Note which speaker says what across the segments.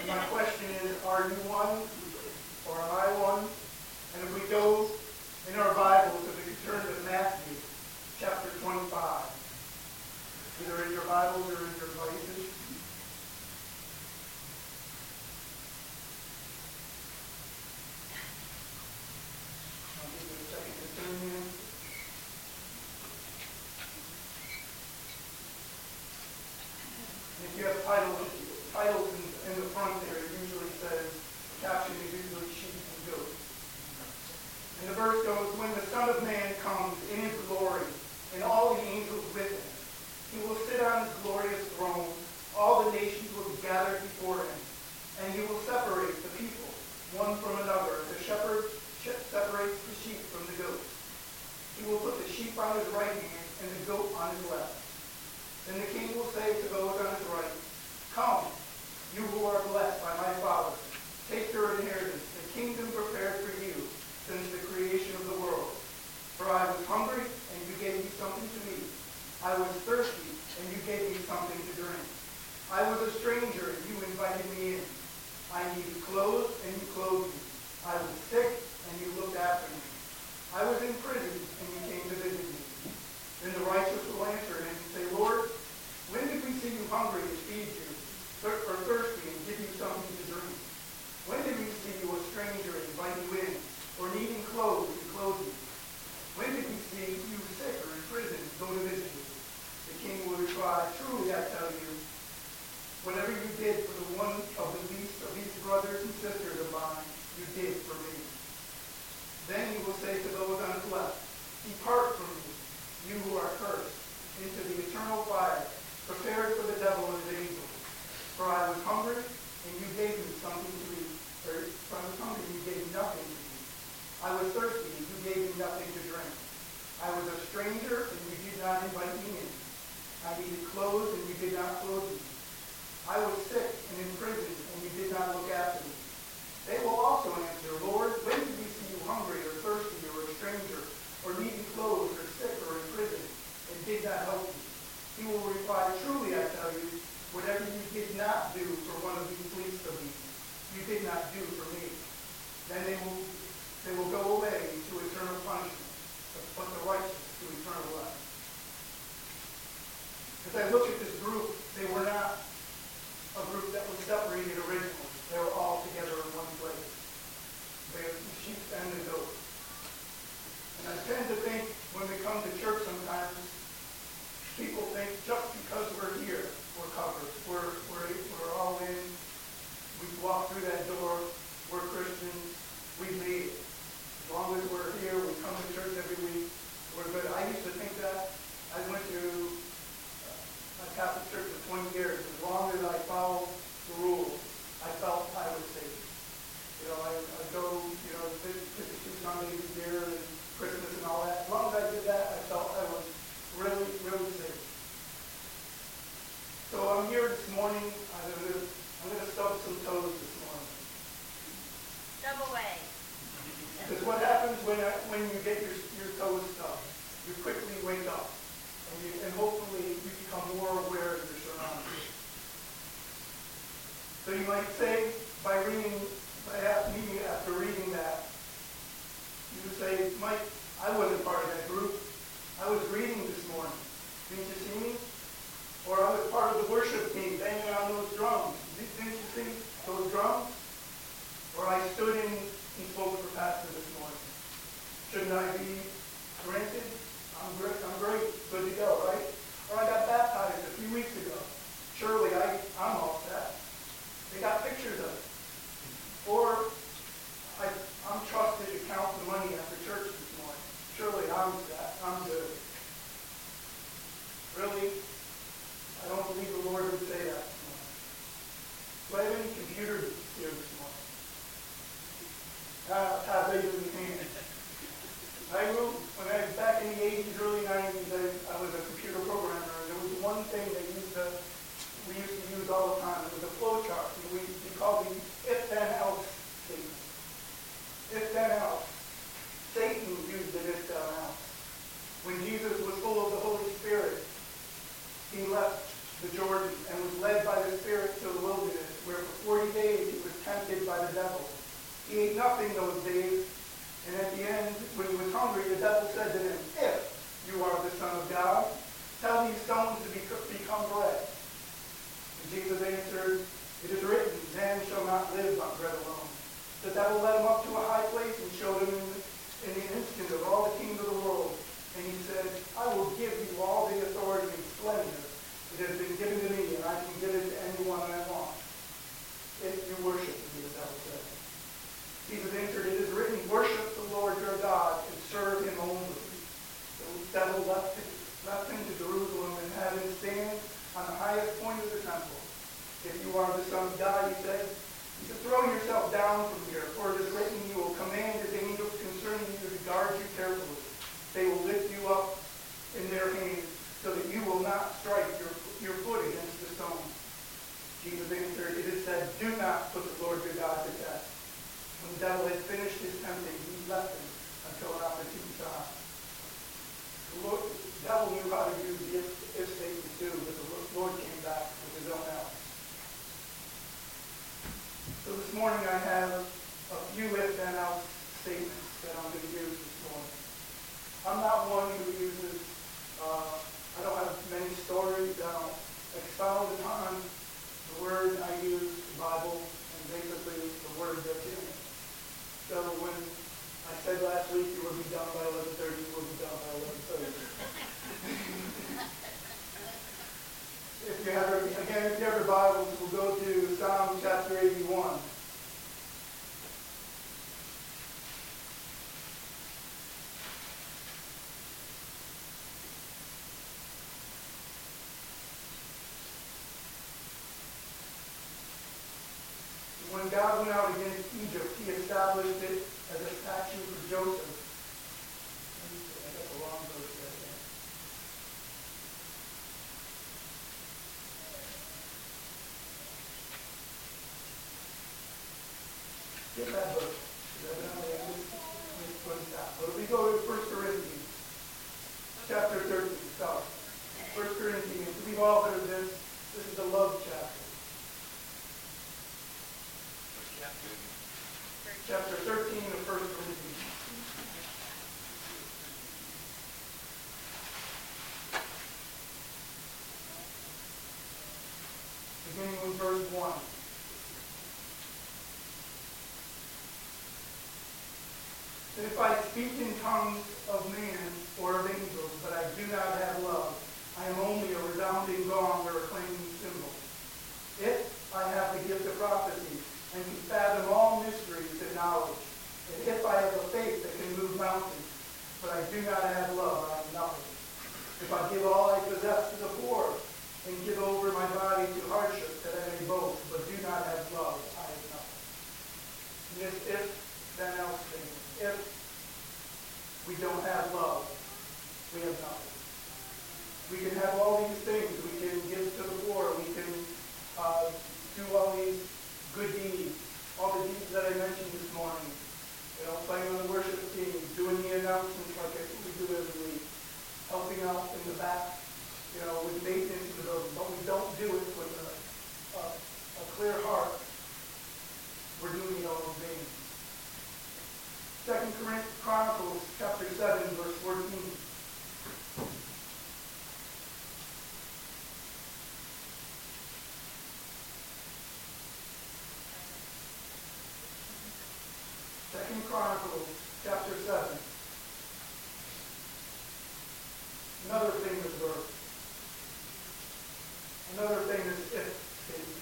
Speaker 1: And my question is, are you one or am I one? And if we go in our Bibles, if we could turn to Matthew chapter 25, either in your Bibles or in your devices. I'll give you a second to turn in. If you have titles in the front there, it usually says, the caption is usually sheep and goats. And the verse goes, when the Son of Man comes in his glory, and all the angels with him, he will sit on his glorious throne. All the nations will be gathered before him, and he will separate the people one from another, as the shepherd separates the sheep from the goats. He will put the sheep on his right hand and the goat on his left. Then the king will say to those on his right, come, you who are blessed by my Father, take your inheritance, the kingdom prepared for you since the creation of the world. For I was hungry, and you gave me something to eat. I was thirsty, and you gave me something to drink. I was a stranger, and you invited me in. I needed clothes, and you clothed me. I was sick, and you looked after me. I was in prison, and you came to visit me. Then the righteous will answer him and say, Lord, when did we see you hungry and feed you, or thirsty and give you something to drink? When did we see you a stranger and invite you in, or needing clothes and clothe you? When did we see you sick or in prison and go to visit you? The king will reply, truly I tell you, whatever you did for the one of the least of these brothers and sisters of mine, you did for me. Then he will say to those on his left, depart from me, you who are cursed, into the eternal fire, prepared for the devil and his angels. For I was hungry, and you gave me something to eat. Or I was hungry, and you gave me nothing to eat. I was thirsty, and you gave me nothing to drink. I was a stranger, and you did not invite me in. I needed clothes, and you did not clothe me. I was sick and in prison, and you did not look after me. They will also answer, Lord, when did we see you hungry or thirsty or a stranger, or needing clothes or sick or in prison, and did not help you? He will reply, truly I tell you, whatever you did not do for one of these least of these, you did not do for me. Then they will go away to eternal punishment, but the righteous to eternal life. As I look at this group, they were not a group that was separated originally. They were all together in one place. They are the sheep and the goats. And I tend to think when we come to church sometimes, people think just because we're here, we're covered. We're all in. We walk through that door. We're Christians. We leave. As long as we're here, we come to church every week, we're good. I used to think that. I went to a Catholic church for 20 years. As long as I followed the rules, I felt I was safe. You know, I go, visit two Sundays a year and Christmas and all that. As long as I did that, I felt I was really, really safe. So I'm here this morning. I'm going to stub some toes this morning.
Speaker 2: Stub away.
Speaker 1: Because what happens when you get your toes stubbed? You quickly wake up, and hopefully you become more aware of your surroundings. So you might say, after reading that, you would say, Mike, I wasn't part of that group. I was reading this morning. Didn't you see me? Or I was part of the worship team banging on those drums. Didn't you see those drums? Or I stood in and spoke for pastor this morning. Shouldn't I be granted? I'm great. Good to go, right? Or I got baptized a few weeks ago. Surely I'm all set. They got pictures of it. Or I'm trusted to count the money after church this morning. Surely I'm set. I'm good. Really? I don't believe the Lord would say that this morning. Do I have any computers here this morning? Have they in hand? When I was back in the 80s, early 90s, I was a computer programmer, and there was one thing we used to use all the time. It was a flow chart. We called the if-then-else statement. If-then-else. Satan used the if-then-else. When Jesus was full of the Holy Spirit, he left the Jordan and was led by the Spirit to the wilderness, where for 40 days tempted by the devil. He ate nothing those days, and at the end, when he was hungry, the devil said to him, "If you are the Son of God, tell these stones to become bread." And Jesus answered, "It is written, man shall not live on bread alone." The devil led him up to a high place and showed him in an instant of all the kings of the world. And he said, "I will give you all the authority and splendor. It has been given to me, and I can give it to anyone I want. If you worship me," the devil said. Jesus answered, "It is written, worship the Lord your God and serve him only." The devil left him to Jerusalem and had him stand on the highest point of the temple. "If you are the Son of God," he said, "throw yourself down from here, for it is written, you will command his angels concerning you to guard you carefully. They will lift you up in their hands so that you will not strike your foot against the stone." Jesus answered, "It is said, do not put the Lord your God to test." When the devil had finished his tempting, he left him until an opportune time. The devil knew how to use the if statements too, but the Lord came back with his own help. So this morning I have a few if then else statements that I'm going to use this morning. I'm not one who uses, I don't have many stories. I don't expound upon the word. I use the Bible and basically the word that's in it. So when I said last week you will be done by 11:30, you will be done by 11:30. If you have your Bibles, we'll go to Psalm chapter 81. When God went out against Egypt, he established it as a statute for Joseph. I got the wrong verse right there. Get that book. But we go to 1 Corinthians, chapter 13. Sorry. 1 Corinthians. We've all heard this. This is the love chapter. Chapter 13 of 1 Corinthians. Beginning with verse 1. "And if I speak in tongues of man or of angels, but I do not have love, I am only a resounding gong or a clanging cymbal. If I have the gift of prophecy and can fathom all mysteries and knowledge, and if I have a faith that can move mountains, but I do not have love, I am nothing. If I give all I possess to the poor and give over my body to hardship that I may boast, but do not have love, I am nothing." And this if, then else thing. If we don't have love, we have nothing. We can have all these things. We can give to the poor. We can do all these good deeds, all the deeds that I mentioned this morning. Playing on the worship team, doing the announcements like we do every week, helping out in the back, with maintenance of the building. But we don't do it with a clear heart. We're doing it all in vain. 2 Chronicles chapter 7, verse 14. Chronicles chapter 7. Another famous verse. Another famous if statement.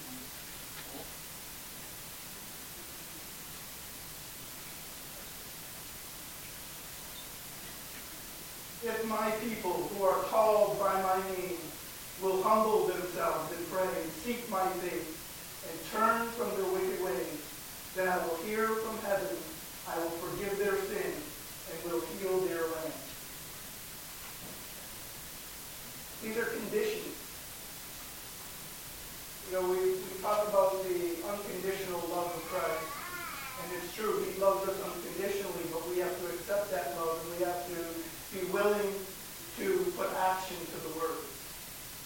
Speaker 1: "If my people who are called by my name will humble themselves and pray and seek my face and turn from their wicked ways, then I will hear from heaven, I will forgive their sin and will heal their land." These are conditions. We talk about the unconditional love of Christ, and it's true, he loves us unconditionally, but we have to accept that love, and we have to be willing to put action to the words.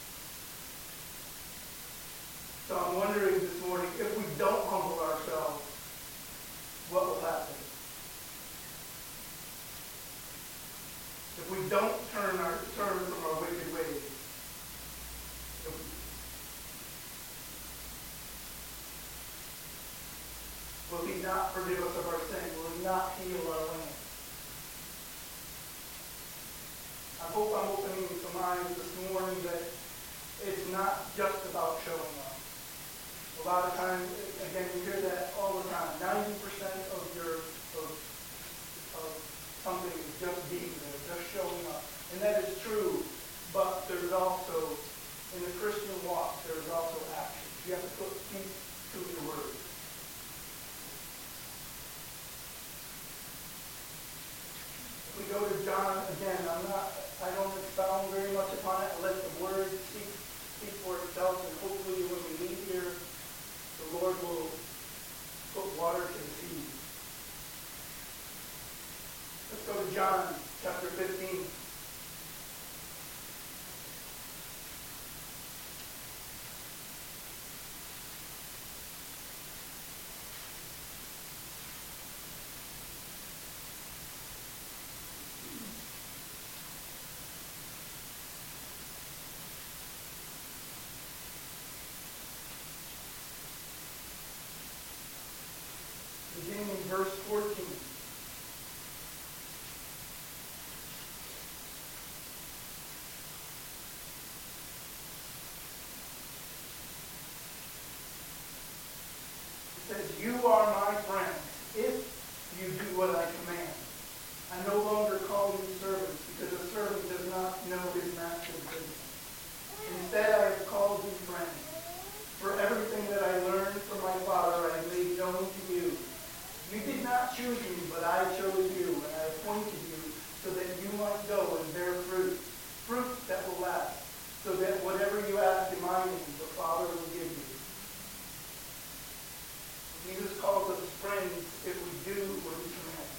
Speaker 1: So I'm wondering this morning, if we don't humble ourselves, we don't turn from our wicked ways. Will he not forgive us of our sin? Will he not heal our land? I hope I'm opening some eyes this morning that it's not just about showing up. A lot of times, again, you hear that all the time. 90% of something is just being there, just showing up. And that is true, but there's also, in the Christian walk, there's also action. You have to put feet to your word. If we go to John again, I don't expound very much upon it. I let the word speak for itself, and hopefully when we leave here, the Lord will put water to the seed. Let's go to John chapter 15. Beginning in verse 14. It says, "You are my friends, if you do what I command. I no longer call you servants, because a servant does not know his master's business. Instead, I have called you friends. For everything that I learned from my Father I have made known to you. You did not choose me, but I chose you, and I appointed you so that you might go and bear fruit, fruit that will last, so that whatever you ask in my name, the Father will give you." Jesus calls us friends if we do what he commands.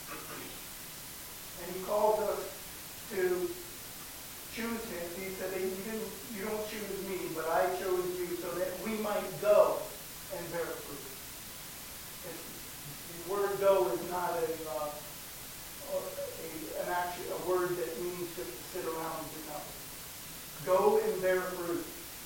Speaker 1: And he calls us to choose him. He said, you don't choose me, but I chose you so that we might go and bear fruit. The word "go" is not a word that means just to sit around and do nothing. Go and bear fruit.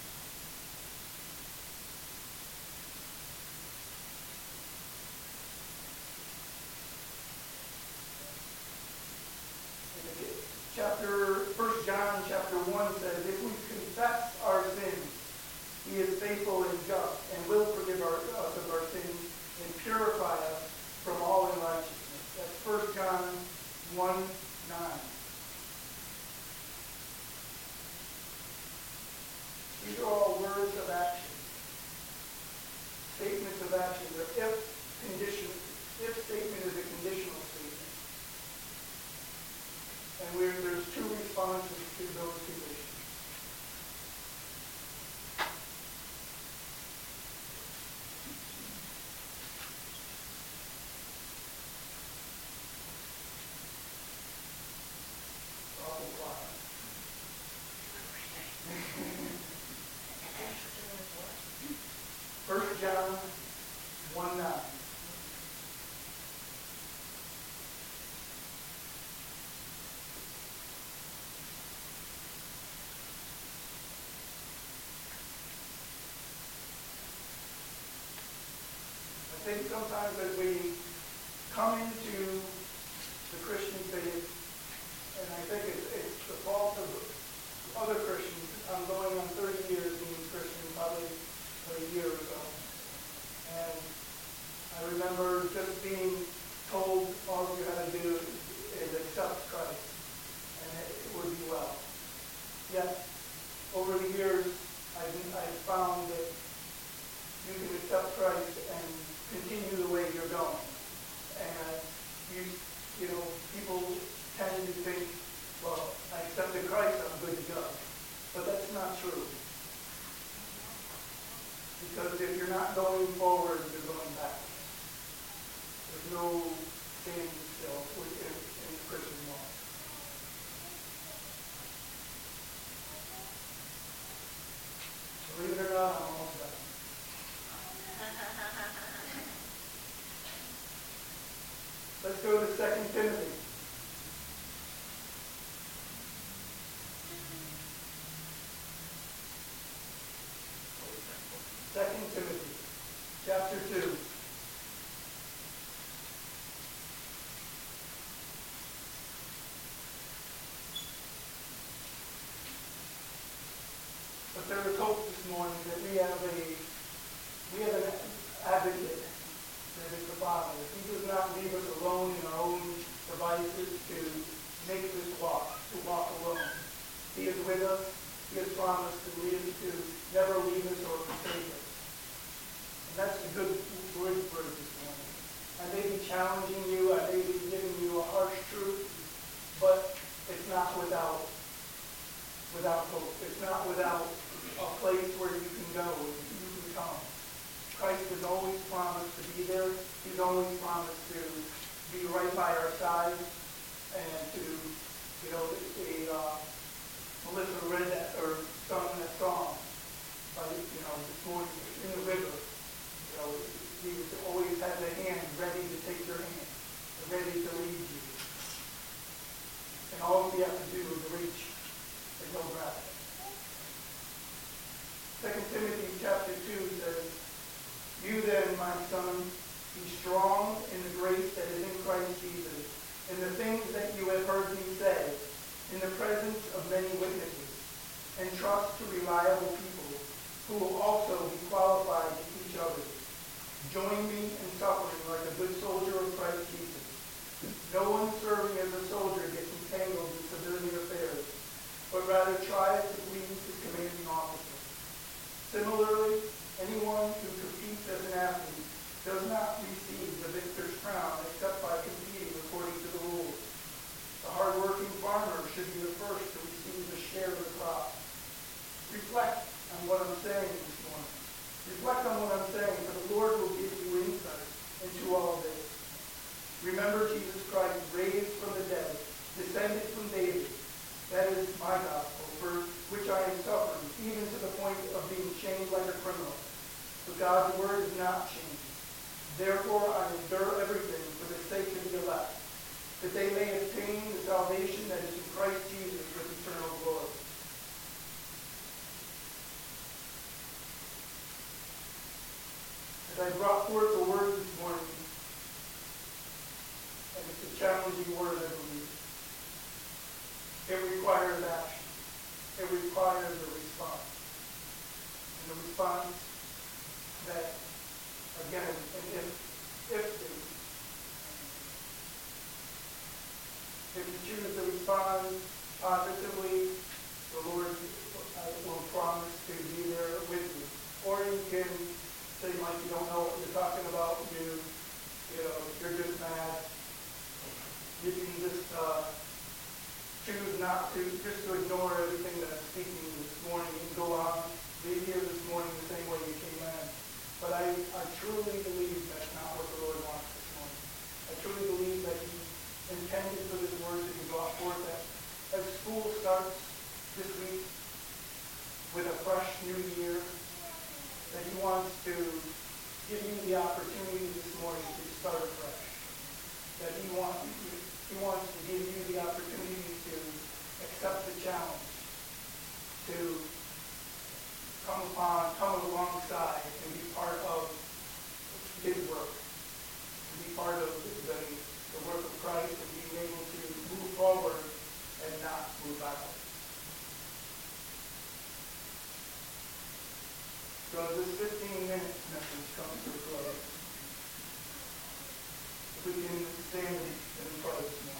Speaker 1: First John chapter 1 says, "If we confess our sins, he is faithful and just and will forgive us of our sins and purify us from all unrighteousness." That's 1 John 1:9. These are all words of action. Statements of action. They're if statement is a conditional statement. And there's two responses to those conditions. Awful quiet. 1 John 1:9. I think sometimes as we come into the Christian faith, and I think it's the fault of other Christians. I'm going on 30 years being Christian, probably a year or so. And I remember just being told all you had to do is accept Christ, and it would be well. Yet, over the years, I've found that you can accept Christ and continue the way you're going. And people tend to think, well, I accepted Christ, I'm good to go. But that's not true. Because if you're not going forward, you're going backwards. There's no standing still in the Christian walk. Believe it or not, I'm almost done. Let's go to 2 Timothy. we have an advocate that is the Father. He does not leave us alone in our own devices to make this walk, to walk alone. He is with us. He has promised to never leave us or forsake us. And that's the good word for this morning. I may be challenging you, I may be giving you a harsh truth, but it's not without hope. It's not without a place where you can go, you can come. Christ has always promised to be there. He's always promised to be right by our side and to, Melissa read that or sung that song this morning in the river. He always has a hand ready to take your hand, ready to lead you. And all we have to do is reach and go grab it. 2 Timothy chapter 2 says, "You then, my son, be strong in the grace that is in Christ Jesus, in the things that you have heard me say, in the presence of many witnesses, and trust to reliable people who will also be qualified to teach others. Join me in suffering like a good soldier of Christ Jesus. No one serving as a soldier gets entangled in civilian affairs, but rather tries to please his commanding officer. Similarly, anyone who competes as an athlete does not receive the victor's crown except by competing according to the rules. The hard-working farmer should be the first to receive a share of the crop." Reflect on what I'm saying this morning. Reflect on what I'm saying, for the Lord will give you insight into all of this. Remember Jesus Christ, raised from the dead, descended from David. That is my gospel, for which I am suffering, even to the point of being chained like a criminal. But God's word is not changed. Therefore I endure everything for the sake of the elect, that they may obtain the salvation that is in Christ Jesus with eternal glory. As I brought forth the word this morning, and it's a challenging word, I believe, it requires action. It requires a response. And the response that, again, and if you choose to respond positively, the Lord will promise to be there with you. Or you can say, like, you don't know what you're talking about, you're just mad. You can just choose not to, just to ignore everything that I'm speaking this morning and go on, leave here this morning the same way you came in. But I truly believe that's not what the Lord wants this morning. I truly believe that He intended for this word to be brought forth, that as school starts this week with a fresh new year, that He wants to give you the opportunity this morning to start afresh. That He wants to give you the opportunity to accept the challenge, to come alongside and be part of His work, to be part of the work of Christ, and being able to move forward and not move backward. So as this 15-minute message comes to a close, if we can stand and pray this morning.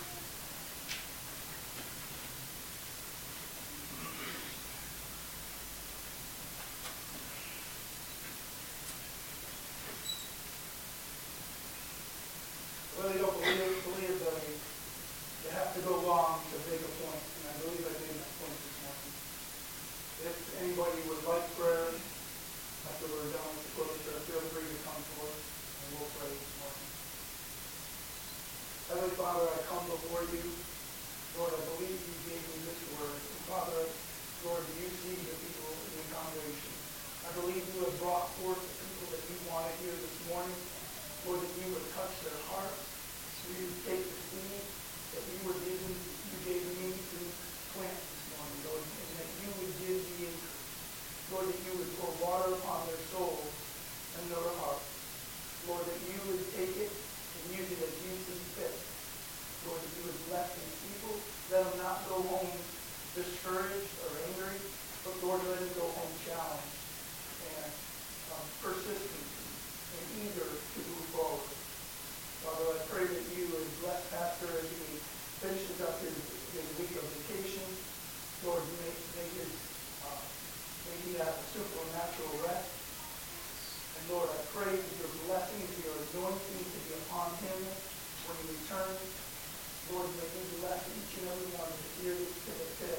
Speaker 1: I really don't believe that you have to go long to make a point, and I believe I made that point this morning. If anybody would like prayer, after we're done with the closure, feel free to come forward and we'll pray this morning. Heavenly Father, I come before you. Lord, I believe you gave me this word. And Father, Lord, you see the people in the congregation. I believe you have brought forth the people that you want to hear this morning. Lord, that you would touch their hearts. You would take the seed that you gave me to plant this morning, Lord, and that you would give the increase. Lord, that you would pour water upon their souls and their hearts. Lord, that you would take it and use it as you see fit. Lord, that you would bless them turns, Lord, may you bless each and every one of us here today.